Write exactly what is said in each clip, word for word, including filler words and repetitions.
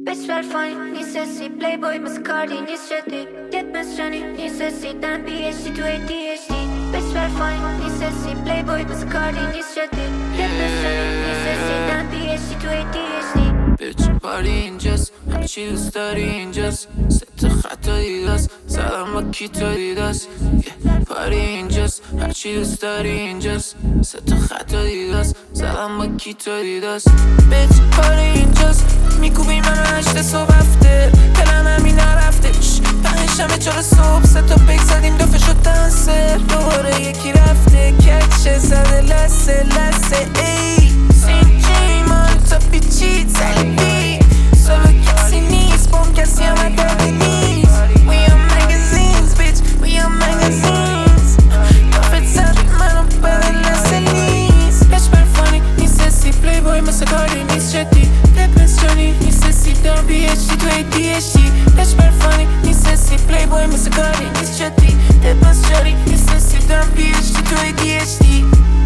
Beşverfani necessity playboy مثل کاردی نیست جدی دت مصرنی necessity دارم پی اچ دی تو ای دی اچ دی beşverfani necessity playboy مثل کاردی نیست جدی دت مصرنی necessity دارم پی اچ دی تو ای دی اچ دی Bitch party اینجاست همه چی دوست داری اینجاست ست خطا دیداست سلام با کی تو دیداست پاری اینجاست هر چی دوست داری اینجاست ست خطا دیداست سلام با کی تو دیداست Bitch پاری اینجاست میکوبی منو هشت صبح هفته دلم همین نرفته پنج شمه چهار صبح سه تا پیک زدیم دو فشو دنسه دوباره یکی رفته کچه زده لسه لسه ای سینجی من تا پیچی تلیبی سولو کسی نیست بام کسی همه داده نیست We are magazines bitch We are magazines دافت زد منو بده لسه نیست هش برفانی نیست سی پلیبوی مثل کاری نیست جدی دپنسیونی نیست سی دارم پی اچ دی تو ای دی اچ دی هش برفانی نیست سی پلیبوی مثل کاری نیست جدی دپنسیونی نیست سی دارم پی اچ دی تو ای دی اچ دی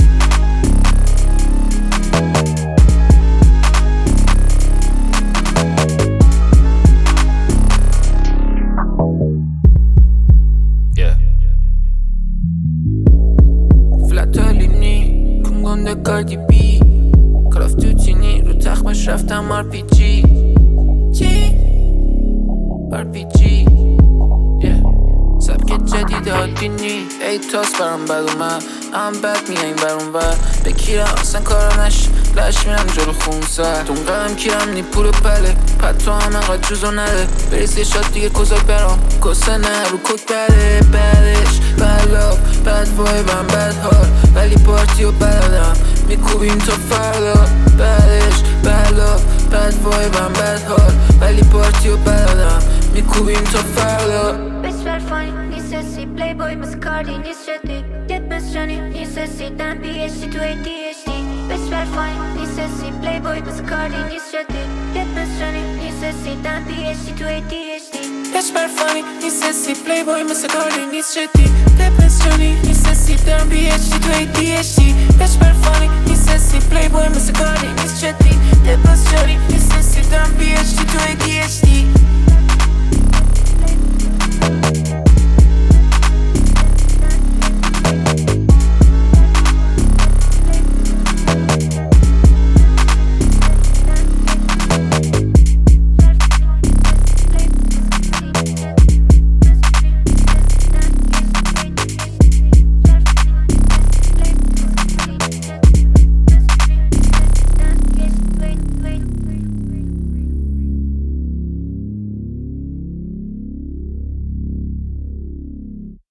کاردی بی کراف تو تینی رو تخمش رفتم آر پی جی چی؟ آر پی جی سبک جدید عادی نی ای تاس برام بد اومد هم بد میگه این برون و بکیرم اصلا کارا نش لش میرم جلو خونسر دون قدم کیرم نی پول پله پد تو هم انقدر جوزو نده بریز یه شاد دیگه کزاک برام کسه نه رو کک بده بدش بد لاف بد وایبم بد حال ولی پارتی و بلدم میکوبیم تا فردا بعدش بد لاف بد وایبم بد حال ولی پارتی و بلدم میکوبیم تا فردا beşverfani necessity playboy مثل کاردی نیست جدی دت مصرنی necessity دارم پی اچ دی تو ای دی اچ دی beşverfani necessity playboy مثل کاردی نیست جدی دت مصرنی necessity دارم پی اچ دی تو ای دی اچ دی beşverfani necessity playboy مثل کاردی نیست جدی دت مصرنی necessity دارم پی اچ دی تو ای دی اچ دی beşverfani necessity playboy مثل کاردی نیست جدی دت مصرنی